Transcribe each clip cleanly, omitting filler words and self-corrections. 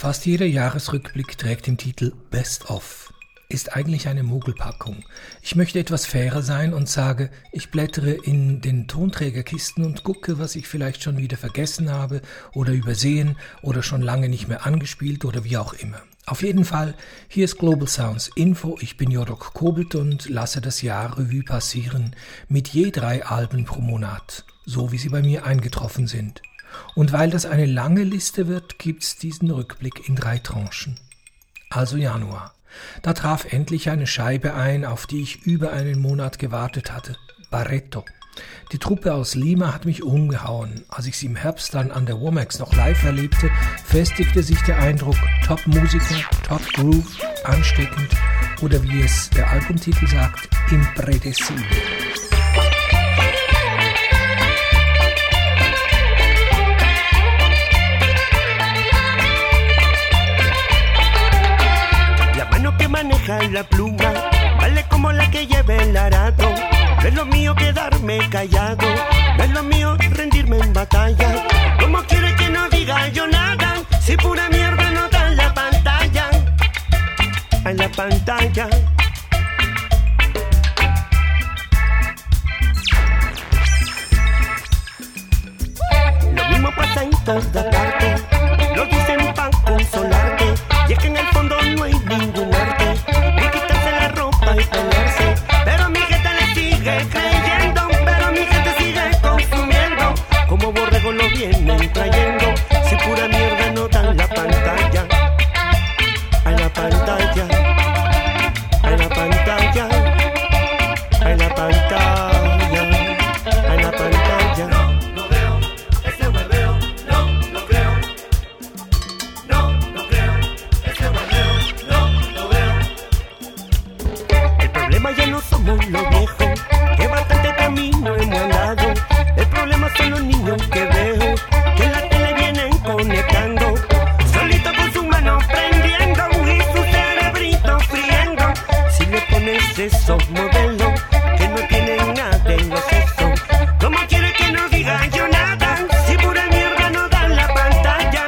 Fast jeder Jahresrückblick trägt den Titel Best of. Ist eigentlich eine Mogelpackung. Ich möchte etwas fairer sein und sage, ich blättere in den Tonträgerkisten und gucke, was ich vielleicht schon wieder vergessen habe oder übersehen oder schon lange nicht mehr angespielt oder wie auch immer. Auf jeden Fall, hier ist Global Sounds Info, ich bin Jodok Kobelt und lasse das Jahr Revue passieren mit je 3 Alben pro Monat, so wie sie bei mir eingetroffen sind. Und weil das eine lange Liste wird, gibt's diesen Rückblick in 3 Tranchen. Also Januar. Da traf endlich eine Scheibe ein, auf die ich über einen Monat gewartet hatte. Barretto. Die Truppe aus Lima hat mich umgehauen. Als ich sie im Herbst dann an der Womax noch live erlebte, festigte sich der Eindruck, Top-Musiker, Top-Groove, ansteckend oder wie es der Albumtitel sagt, impredecible. Maneja la pluma, vale como la que lleve el arado. No es lo mío quedarme callado, no es lo mío rendirme en batalla. ¿Cómo quiere que no diga yo nada? Si pura mierda no da en la pantalla, en la pantalla. Lo mismo pasa en toda parte, lo dicen para consolarte. Y es que en el fondo no hay ningún arte, ni quitarse la ropa y pelearse. Pero mi gente le sigue creyendo, pero mi gente sigue consumiendo. Como borrego lo vienen trayendo, si pura mierda no dan la pantalla. A la pantalla, a la pantalla, a la pantalla, a la pantalla. No lo veo, ese hueveo, no lo creo. No lo creo, ese hueveo, no lo veo. El problema ya no somos los viejos, que bastante camino hemos andado. El problema son los niños que veo, que en la tele vienen conectando, solito con sus manos prendiendo y su cerebrito friendo. Si le pones esos modelos que no tienen nada en los sesos, ¿cómo quiere que no diga yo nada? Si pura mierda no dan la pantalla.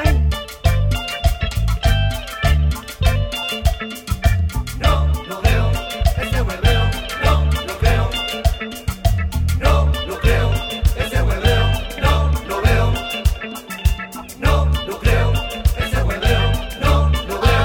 No lo veo, ese hueveo, no lo creo. No lo creo, ese hueveo, no lo veo. No lo creo, ese hueveo, no lo veo.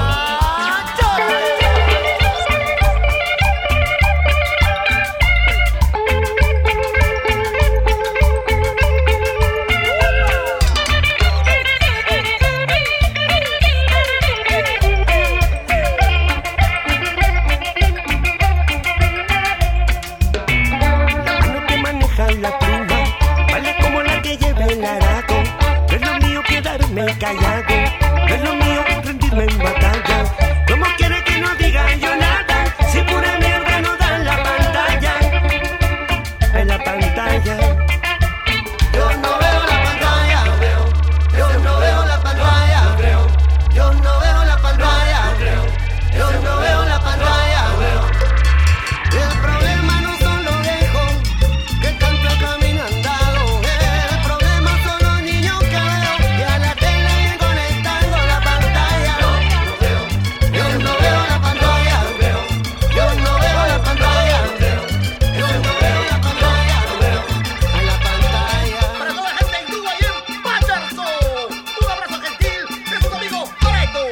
La mano que maneja la pluma, vale como la que lleve el arado. No es lo mío quedarme callado, no es lo mío rendirme en batalla. ¿Cómo quiere que no diga yo nada? Si pura mierda no da en la pantalla, en la pantalla. Yo no veo la pantalla, yo no veo la pantalla, yo no veo la pantalla, yo no veo la pantalla. El problema no son los viejos que tanto camino han dado, el problema son los niños que veo y a la tele vienen conectando la pantalla. Yo no veo la pantalla, yo no veo la pantalla, yo no veo la pantalla, a la pantalla. Para toda la gente en Cuba y en Patterson, un abrazo gentil de su amigo Barretto.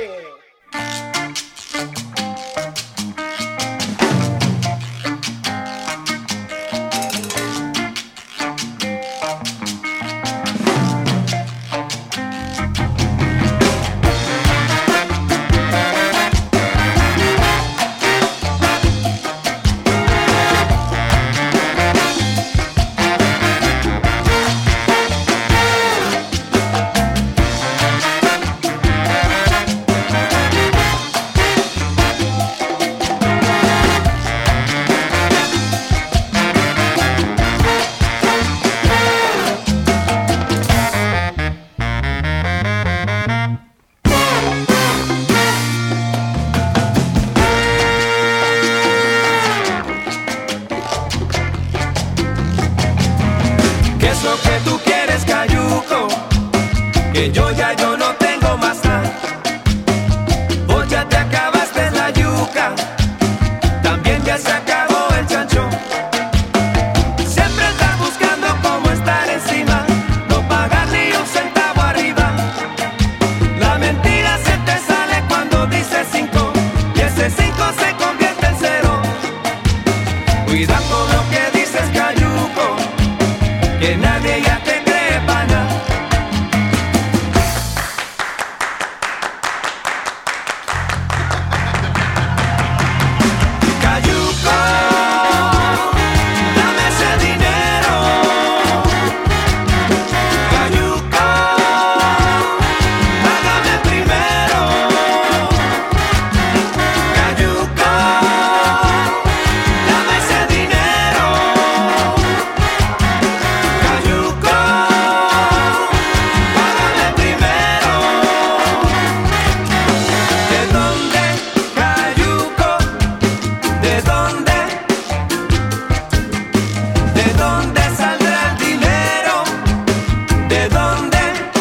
¿Qué es lo que tú quieres, cayuco? Que yo no tengo más nada. ya se acabó el chancho. Siempre estás buscando cómo estar encima, no pagar ni un centavo arriba. La mentira se te sale cuando dices 5 y ese 5 se convierte en 0. Cuida con lo que dices, cayuco, que nadie ya te cree pana. Cayuco, dame ese dinero. Cayuco, págame primero. Cayuco, dame ese dinero. Cayuco, págame primero. ¿De dónde, Cayuco? ¿De dónde? ¿De dónde saldrá el dinero? ¿De dónde?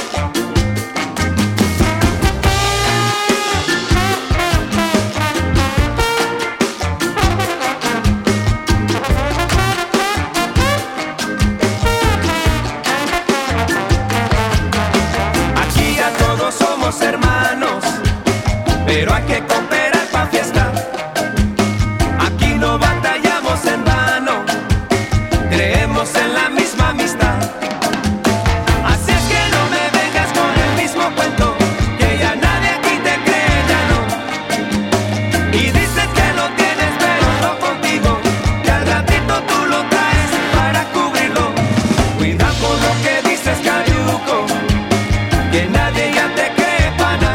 Aquí ya todos somos hermanos, pero hay que cooperar pa' fiesta. Aquí no batallamos en vano, creemos en la misma amistad. Así es que no me vengas con el mismo cuento, que ya nadie aquí te cree, ya no. Y dices que lo tienes pero no contigo, que al ratito tú lo traes para cubrirlo. Cuida con lo que dices, cayuco, que nadie ya te cree pana.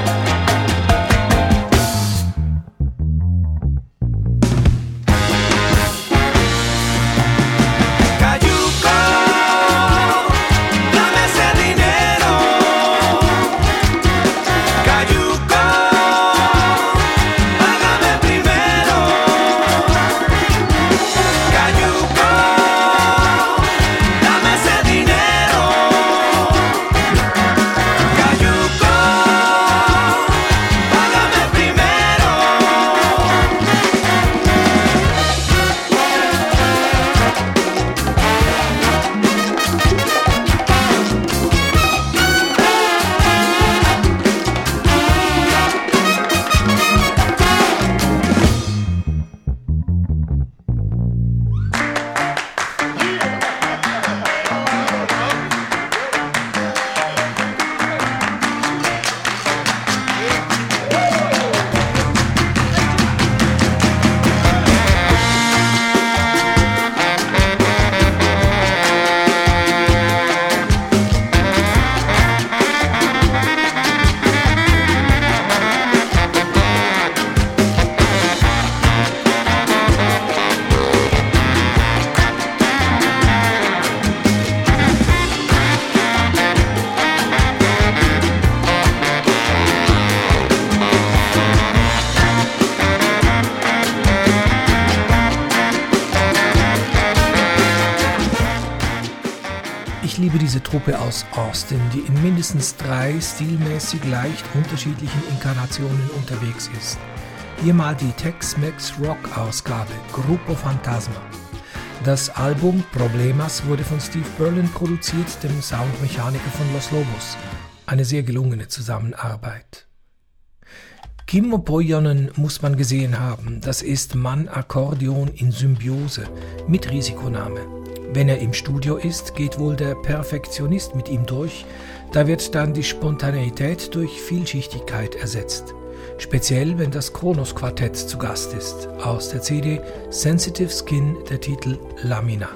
Cayuco, dame ese dinero. Cayuco, págame primero. Cayuco, dame ese dinero. Cayuco, págame primero. Ich liebe diese Truppe aus Austin, die in mindestens 3 stilmäßig leicht unterschiedlichen Inkarnationen unterwegs ist. Hier mal die Tex-Mex-Rock-Ausgabe, Grupo Fantasma. Das Album Problemas wurde von Steve Berlin produziert, dem Soundmechaniker von Los Lobos. Eine sehr gelungene Zusammenarbeit. Kimmo Pojonen muss man gesehen haben. Das ist Mann-Akkordeon in Symbiose mit Risikonahme. Wenn er im Studio ist, geht wohl der Perfektionist mit ihm durch. Da wird dann die Spontaneität durch Vielschichtigkeit ersetzt. Speziell, wenn das Kronos-Quartett zu Gast ist. Aus der CD Sensitive Skin der Titel Lamina.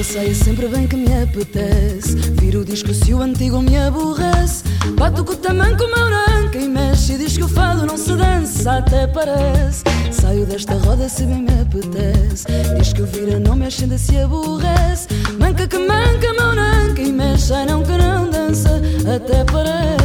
Sei sempre bem que me apetece viro o disco se o antigo me aborrece. Bato com o tamanco, meu nanca e mexe. E diz que o fado não se dança, até parece. Saio desta roda se bem me apetece. Diz que o vira não mexe, ainda se aborrece. Manca que manca, meu nanca e mexe. Ai não que não dança, até parece.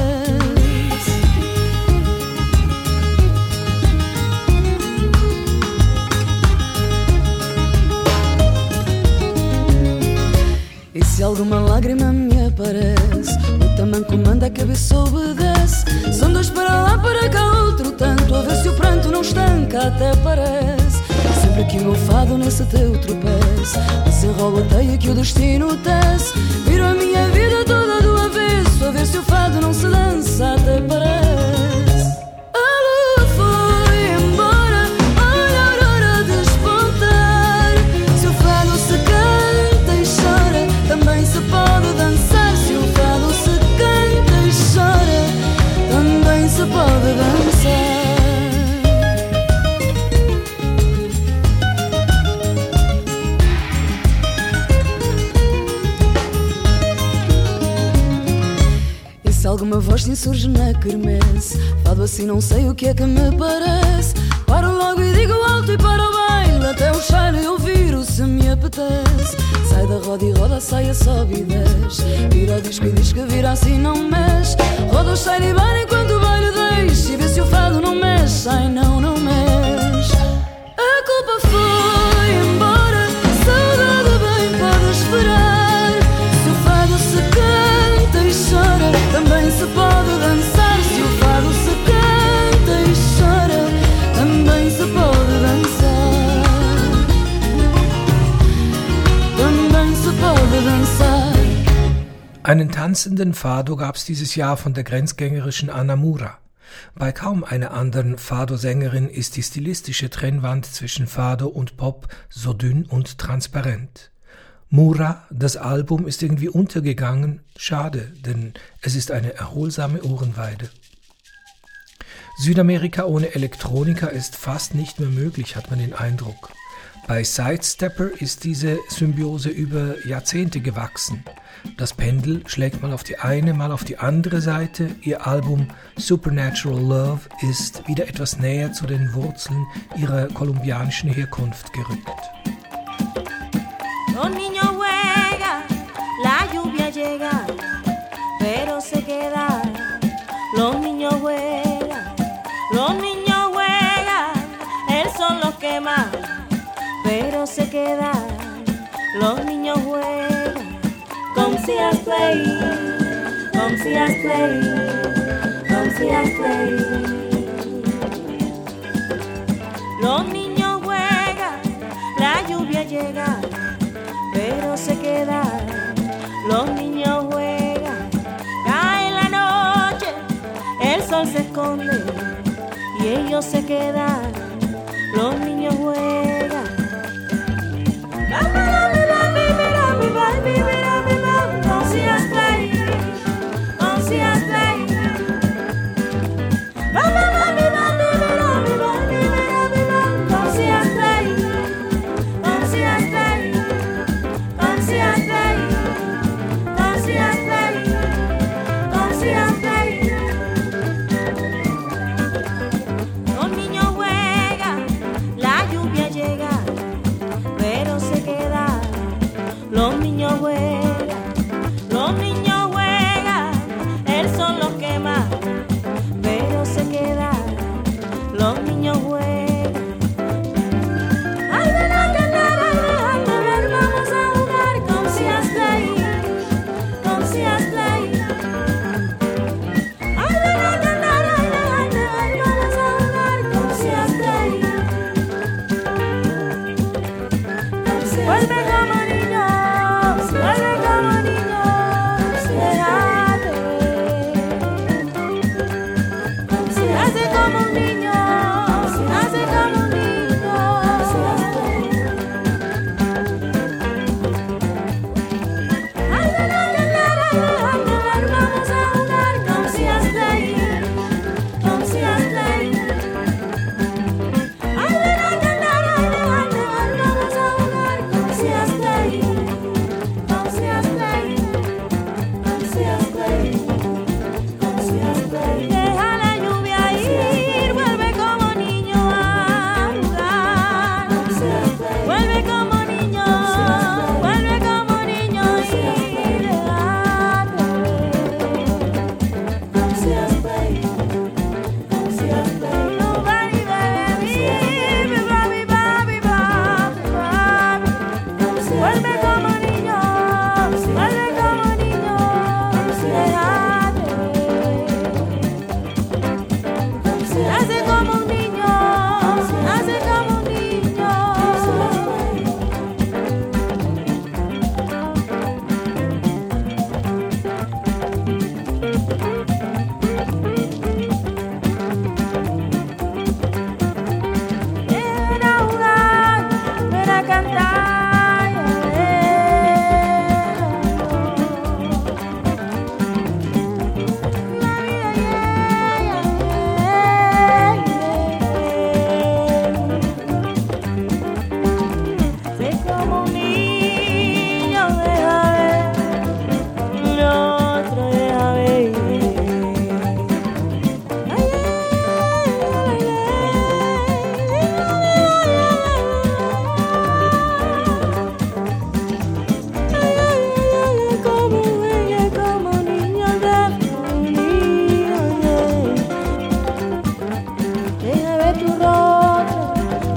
E se alguma lágrima me aparece, o tamanco manda, a cabeça obedece. São dois para lá, para cá, outro tanto. A ver se o pranto não estanca, até parece. Sempre que o meu fado nesse teu tropeço desenrola a teia que o destino tece. Viro a minha vida toda do avesso, a ver se o fado não se dança, até parece. A lua foi embora, olha a aurora despontar. Se o fado se canta e chora, também se pode dançar. Se o fado se canta e chora, também se pode dançar. E se alguma voz se insurge na quermesse, fado assim não sei o que é que me parece. Paro logo e digo alto e para o baile, até o cheiro eu viro se me apetece. Sai da roda e roda, saia, sobe e desce. Vira o disco e diz que vira assim não mexe. Roda o cheiro e vai enquanto o baile deixa. E vê se o fado não mexe, ai não, não mexe. A culpa foi embora, saudade bem pode esperar. Se o fado se canta e chora, também se pode dançar. Se o fado se canta e chora, também se pode dançar. Einen tanzenden Fado gab es dieses Jahr von der grenzgängerischen Ana Moura. Bei kaum einer anderen Fado-Sängerin ist die stilistische Trennwand zwischen Fado und Pop so dünn und transparent. Moura, das Album ist irgendwie untergegangen, schade, denn es ist eine erholsame Ohrenweide. Südamerika ohne Elektronika ist fast nicht mehr möglich, hat man den Eindruck. Bei Sidestepper ist diese Symbiose über Jahrzehnte gewachsen. Das Pendel schlägt mal auf die eine, mal auf die andere Seite. Ihr Album Supernatural Love ist wieder etwas näher zu den Wurzeln ihrer kolumbianischen Herkunft gerückt. Los niños juegan, la lluvia llega, pero se queda. Los niños juegan, el sol los quema, pero se quedan. Los niños juegan, come see us play, come see us play, come see us play. Los niños juegan, la lluvia llega, pero se quedan. Los niños juegan, cae la noche, el sol se esconde y ellos se quedan. Los niños juegan. Come see us play, come see us play. Come see us play, come see us play, come see us play, come see us play, come see us play. Los niños juegan.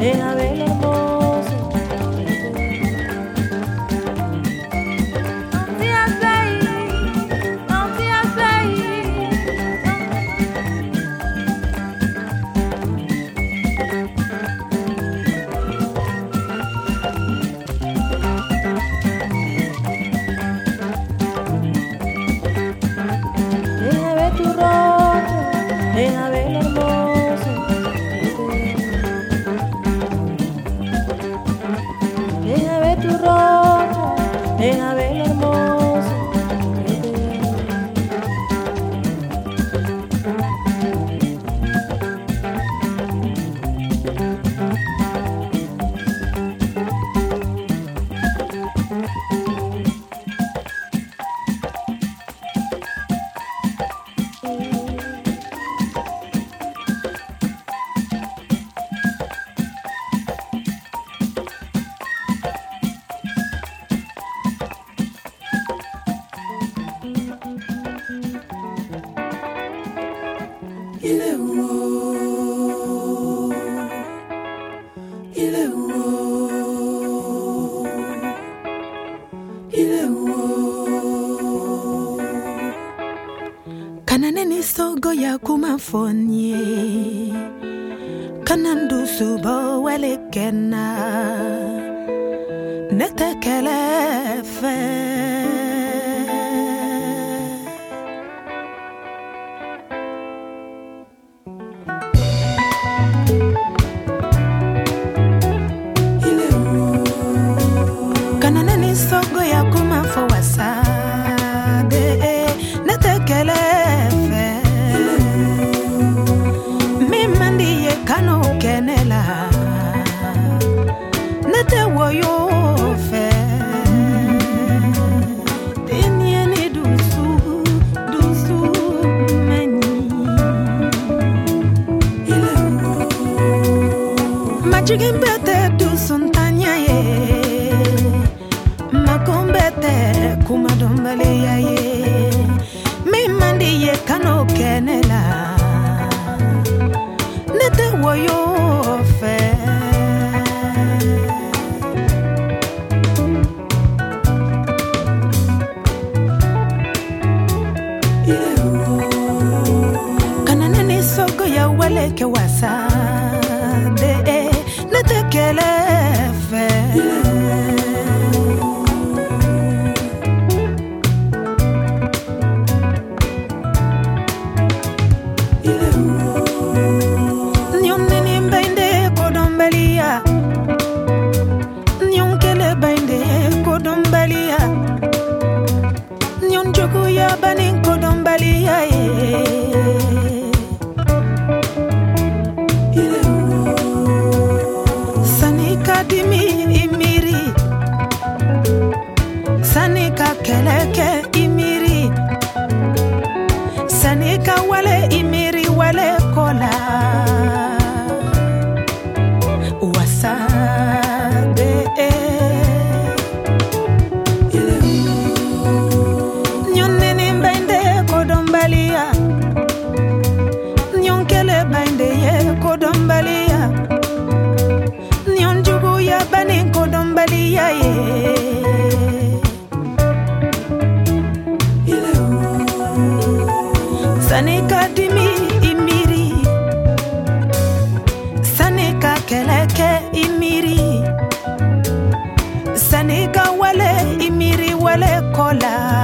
deja ver lo hermoso. Don't seas feliz, don't seas feliz. Deja ver tu rostro, deja ver lo hermoso. Deja ver tu rostro, deja ver lo hermoso. Kananeni sogo ya kumafonye Kanandu subo wale kena Netekele fe Kananeni sogo ya kumafowasa Netekele Kano kenela Nete woyo fe Tinyeni dusu meni Majigimbete dusuntanya ye Makombete kumadombale ya ye Mimandi ye kano kenela Nete woyo fe Kananeni sogo ya wale ke wasa de nete kele fe Banin kodombalia Sanika dimi imiri Sanika keleke imiri Sanika wale imiri wale kola Wasabe Nyonkele bande ye kodombalia Nyonjugu ya bani kodombalia ye Sanika dimi imiri Sanika keleke imiri Sanika wale imiri wale kola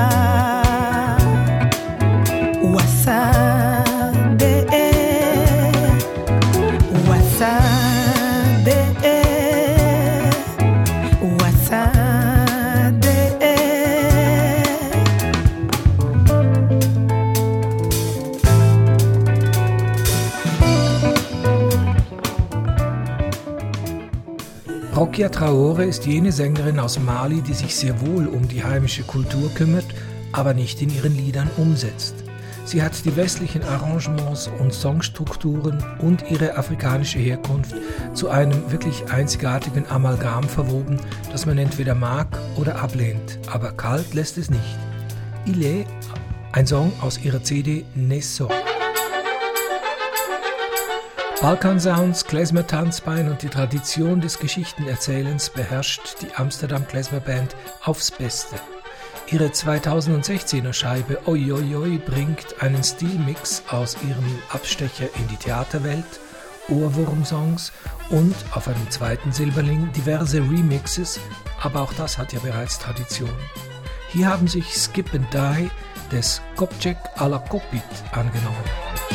Rokia Traore ist jene Sängerin aus Mali, die sich sehr wohl um die heimische Kultur kümmert, aber nicht in ihren Liedern umsetzt. Sie hat die westlichen Arrangements und Songstrukturen und ihre afrikanische Herkunft zu einem wirklich einzigartigen Amalgam verwoben, das man entweder mag oder ablehnt, aber kalt lässt es nicht. Il est, ein Song aus ihrer CD Nesso. Balkansounds, Klezmer-Tanzbein und die Tradition des Geschichtenerzählens beherrscht die Amsterdam Klezmer Band aufs Beste. Ihre 2016er Scheibe Oi Oi Oi bringt einen Stilmix aus ihrem Abstecher in die Theaterwelt, Ohrwurm-Songs und auf einem zweiten Silberling diverse Remixes, aber auch das hat ja bereits Tradition. Hier haben sich Skip and Die des Kopček a la Kopit angenommen.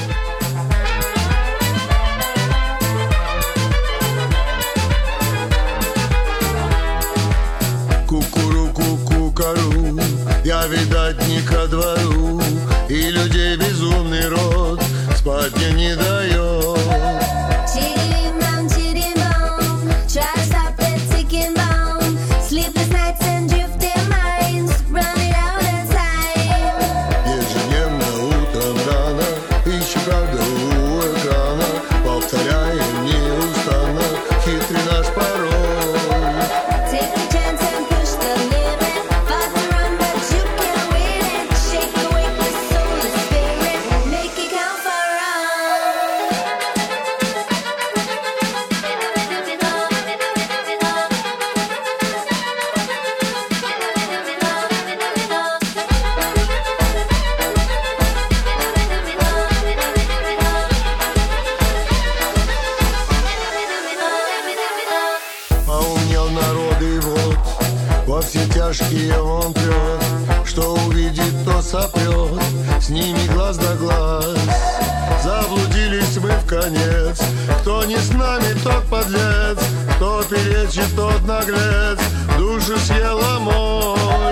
Кукуру-ку-ку-кару, я, видать, не ко двору, и людей безумный род спать мне не дает. Ежедневно утром рано ищу правду у экрана, повторяем неустанно хитрый наш пароль. Тяжкие он прет, что увидит, то сопрет, с ними глаз да глаз. Заблудились мы вконец, кто не с нами, тот подлец, кто перечит, тот наглец, душу съела моль.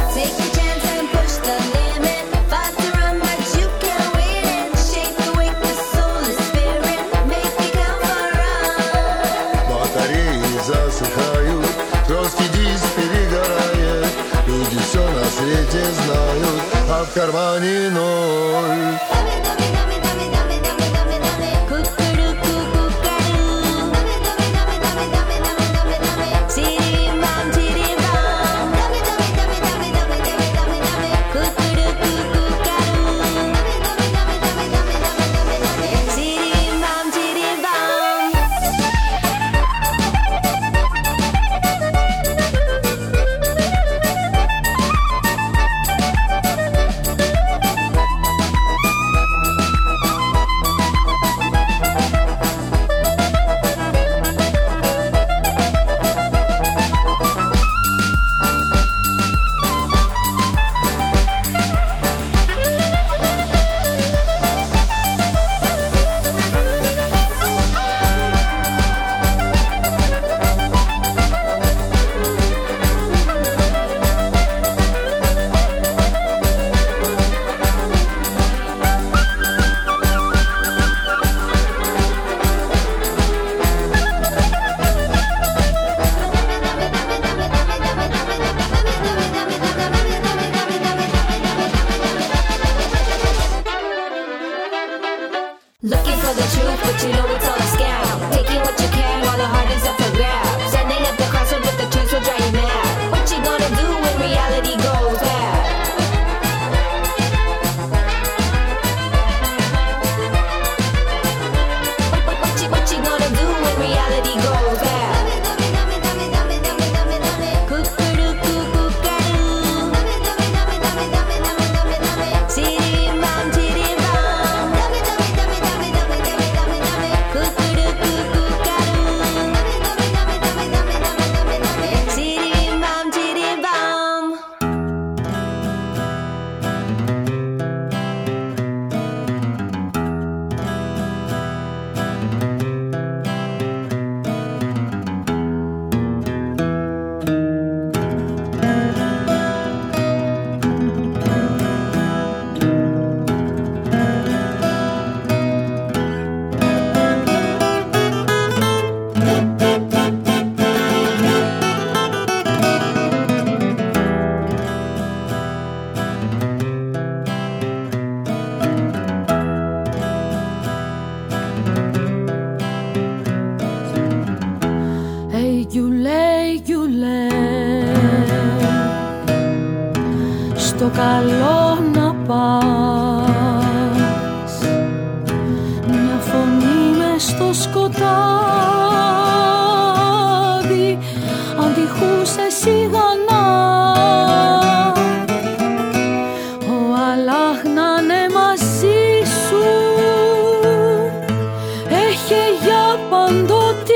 Батареи засыхают, жесткий диск перегорает, люди все на свете знают, а в кармане ноль. στο καλό να πας. Μια φωνή μες στο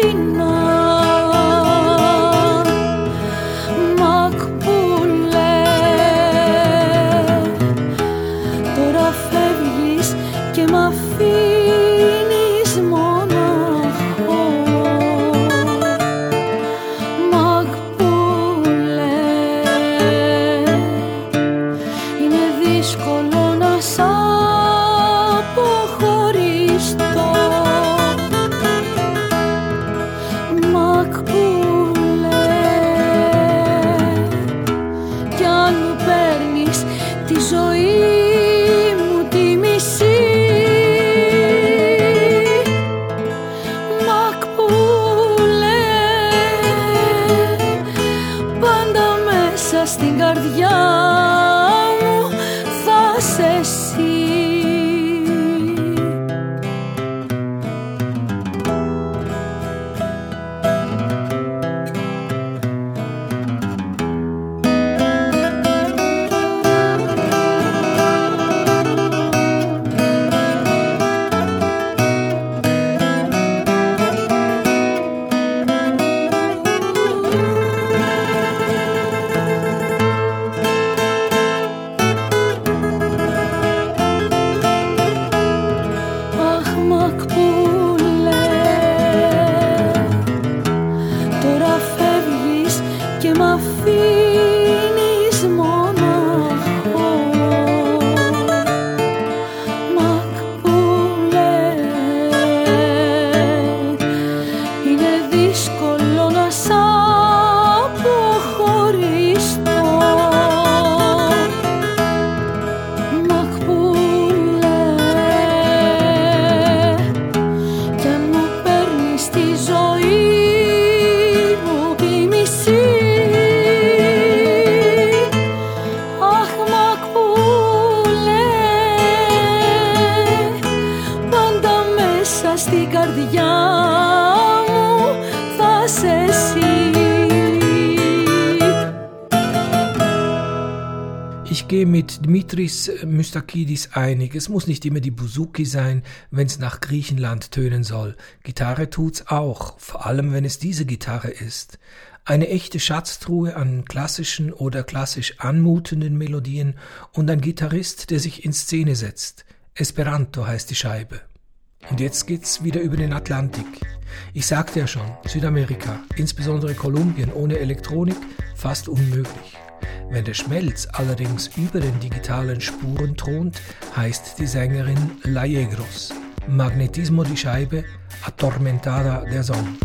Ich gehe mit Dimitris Mystakidis einig, es muss nicht immer die Bouzouki sein, wenn's nach Griechenland tönen soll. Gitarre tut's auch, vor allem wenn es diese Gitarre ist. Eine echte Schatztruhe an klassischen oder klassisch anmutenden Melodien und ein Gitarrist, der sich in Szene setzt. Esperanto heißt die Scheibe. Und jetzt geht's wieder über den Atlantik. Ich sagte ja schon, Südamerika, insbesondere Kolumbien ohne Elektronik, fast unmöglich. Wenn der Schmelz allerdings über den digitalen Spuren thront, heißt die Sängerin La Yegros. Magnetismo die Scheibe, atormentada der Song.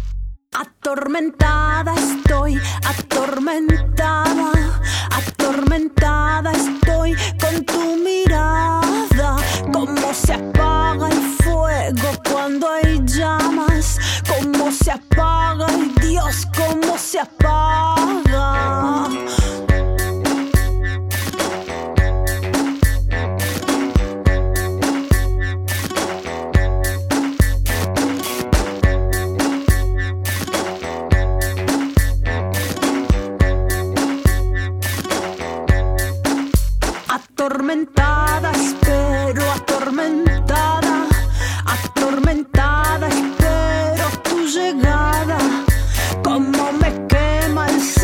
Atormentada estoy, atormentada, atormentada estoy con tu mirada. Cómo se apaga el fuego cuando hay llamas, cómo se apaga, ay Dios, cómo se apaga. Atormentada, espero atormentada, atormentada, espero tu llegada. Como me quema el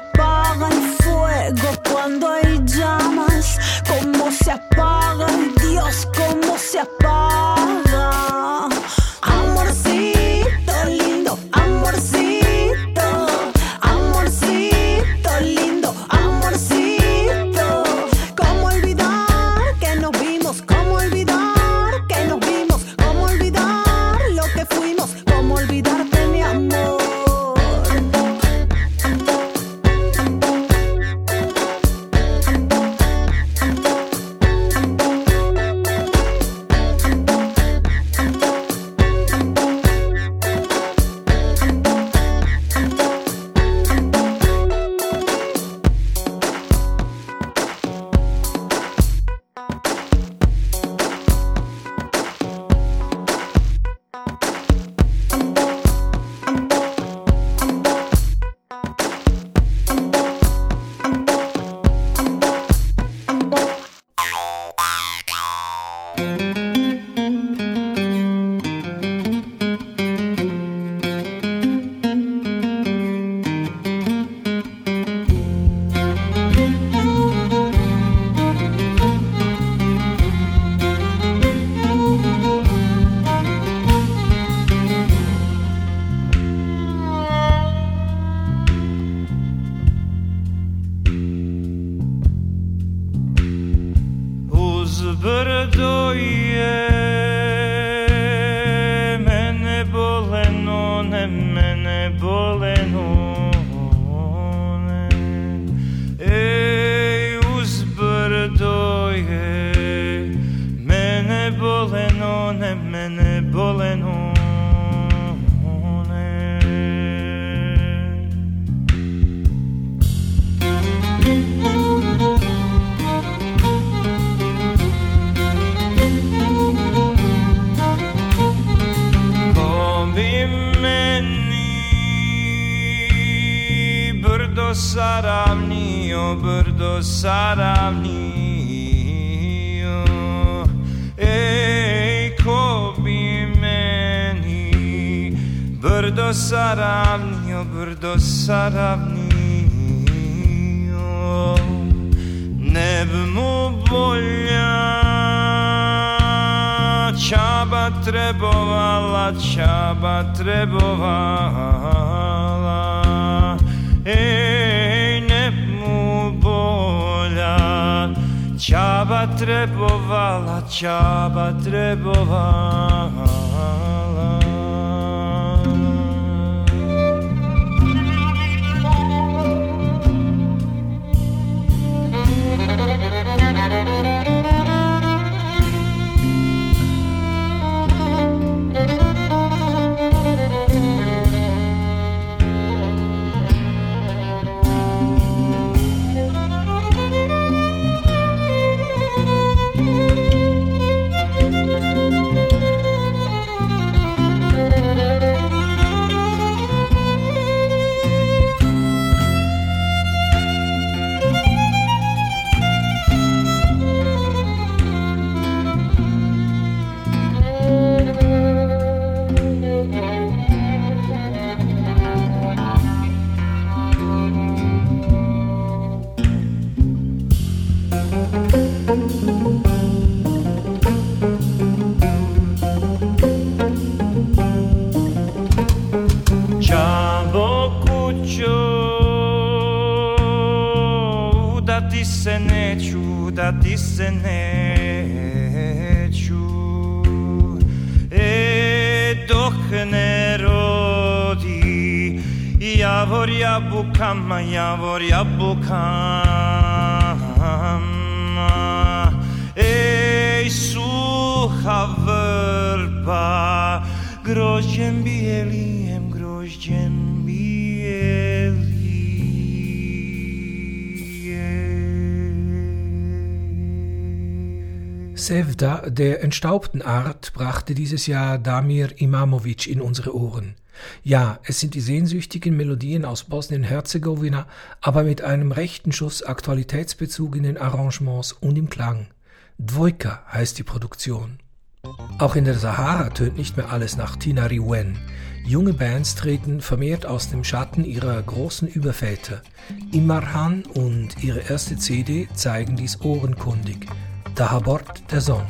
apaga el fuego cuando hay llamas, cómo se apaga, Dios, cómo se apaga. Amorcito lindo, amorcito, amorcito lindo, amorcito. ¿Cómo olvidar que nos vimos? ¿Cómo olvidar que nos vimos? ¿Cómo olvidar lo que fuimos? ¿Cómo olvidarte, mi amor? Brdo je mene boleno, ne mene boleno, ne. Ej, uz brdo je mene boleno, ne mene boleno, ne. Brdo saravnio, brdo saravnio. Ej, ko bi meni brdo saravnio, brdo saravnio. Ne bi mu bolja čaba trebovala, čaba trebovala. Ej, ne mu bolja čaba trebovala, čaba trebovala. Da ti se neću, dok ne rodi javor jabukama, javor jabukama. Ej, suha vrba, grožđem bijelijem, grožđem bijelijem. Sevda der entstaubten Art brachte dieses Jahr Damir Imamovic in unsere Ohren. Ja, es sind die sehnsüchtigen Melodien aus Bosnien-Herzegowina, aber mit einem rechten Schuss Aktualitätsbezug in den Arrangements und im Klang. Dvojka heißt die Produktion. Auch in der Sahara tönt nicht mehr alles nach Tinariwen. Junge Bands treten vermehrt aus dem Schatten ihrer großen Überväter. Imarhan und ihre erste CD zeigen dies ohrenkundig. Dahabort der Son.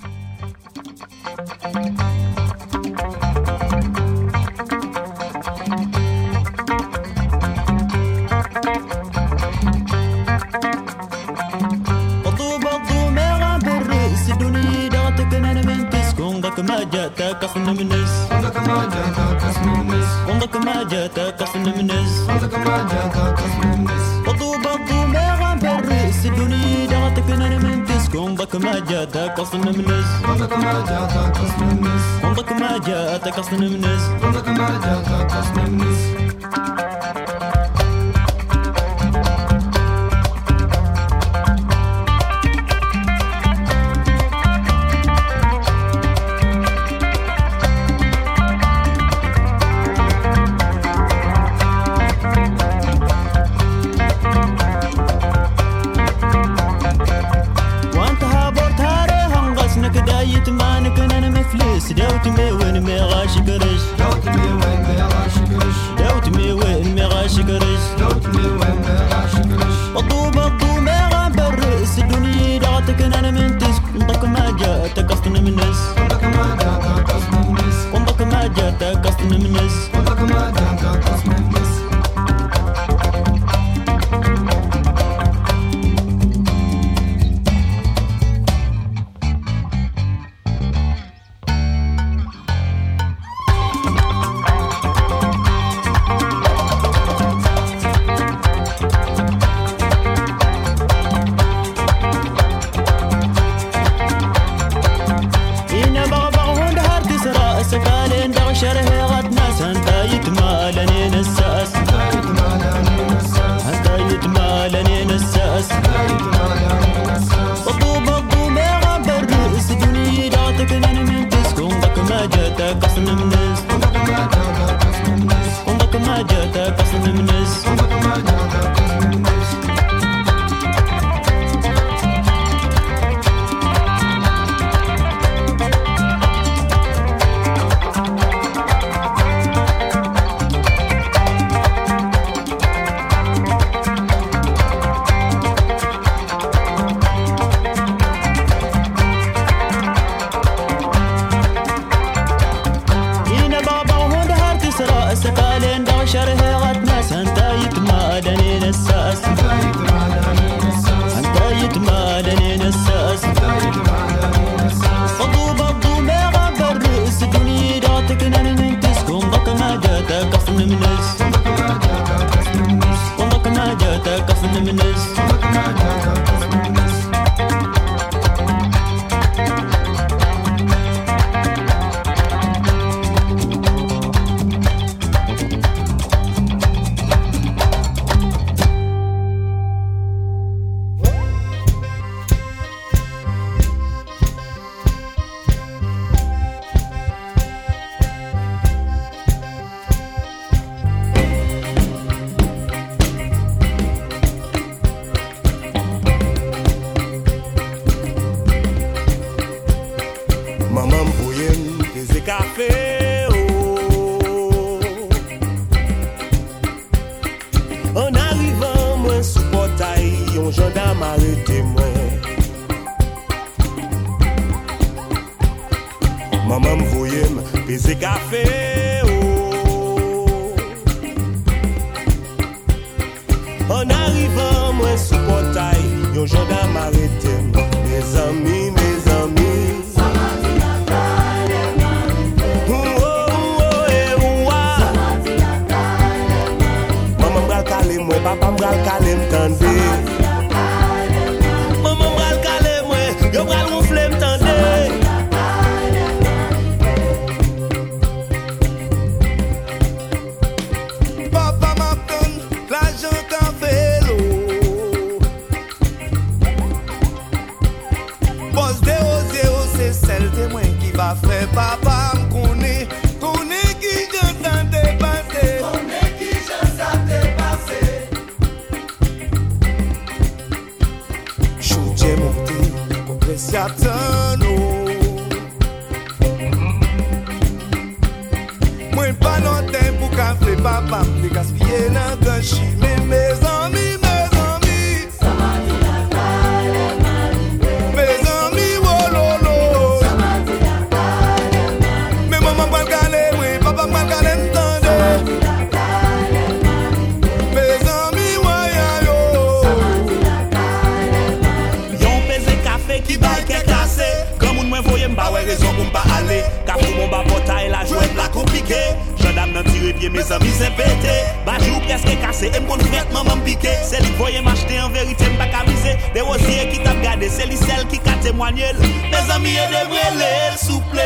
ما جاتك أصلا من الناس عندك ما جاتك أصلا من الناس عندك ما جاتك أصلا من الناس عندك ما جاتك أصلا من الناس بضو ما غنبرس الدنيا دعتك أنا من تسكن عندك ما جاتك أصلا من الناس عندك ما جاتك أصلا من الناس عندك ما جاتك أصلا من الناس عندك ما جاتك أصلا من الناس دوت مي وين مي غاشي قريش دوت مي وين مي غاشي قريش دوت مي وين مي غاشي قريش دوت مي وين مي غاشي قريش بضو ما غنبرس الدنيا دعتك انا من تسك عندك ما جاتك اصلا من الناس عندك ما جاتك اصلا من الناس عندك ما جاتك اصلا من الناس عندك ما جاتك اصلا من الناس pas me gaspiller dans gâchis. Mais mes amis, mes amis, oh lolo. Mais maman pas le galer, oui, papa pas le galer, m'tendez. Mes amis, ouais, yo. Yon pèse café qui baille qui est cassé. Comme moun mwen voye m'ba ouais raison pour m'pa aller. Café mon ba portail la joie la compliqué. Gendarme nan tire pied mes amis c'est pété. Bajou presque cassé et m'kon fête maman piqué. C'est lui voye m'acheter en vérité m'pa camiser. Des rosiers qui t'a regardé, c'est lui celle qui qu'a témoigné. Mes amis et de brûler souple.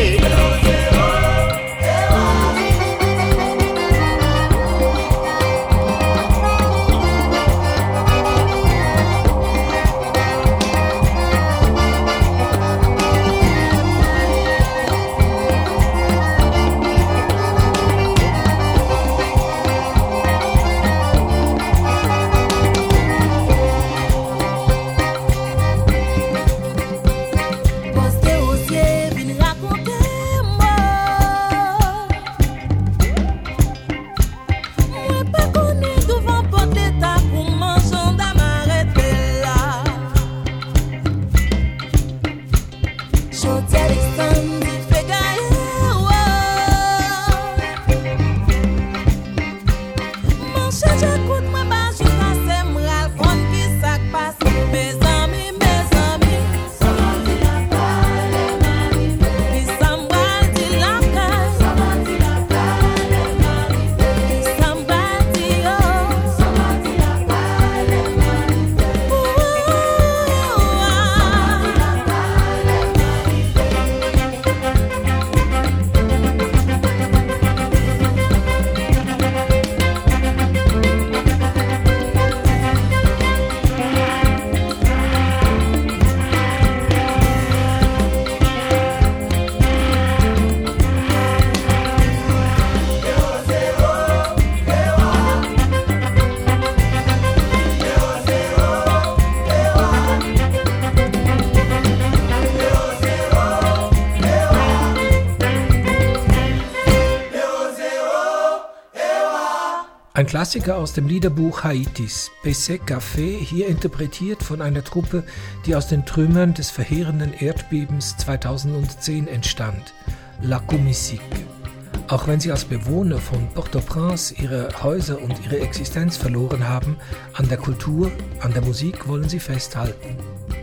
Ein Klassiker aus dem Liederbuch Haitis, Pese Café, hier interpretiert von einer Truppe, die aus den Trümmern des verheerenden Erdbebens 2010 entstand, La Comissique. Auch wenn sie als Bewohner von Port-au-Prince ihre Häuser und ihre Existenz verloren haben, an der Kultur, an der Musik wollen sie festhalten.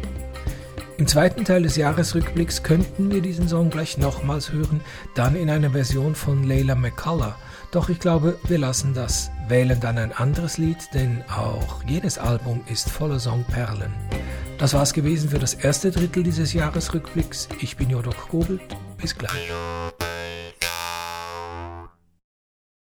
Im zweiten Teil des Jahresrückblicks könnten wir diesen Song gleich nochmals hören, dann in einer Version von Leila McCullough. Doch ich glaube, wir lassen das, wählen dann ein anderes Lied, denn auch jedes Album ist voller Songperlen. Das war's gewesen für das erste Drittel dieses Jahresrückblicks. Ich bin Jodok Gobelt. Bis gleich.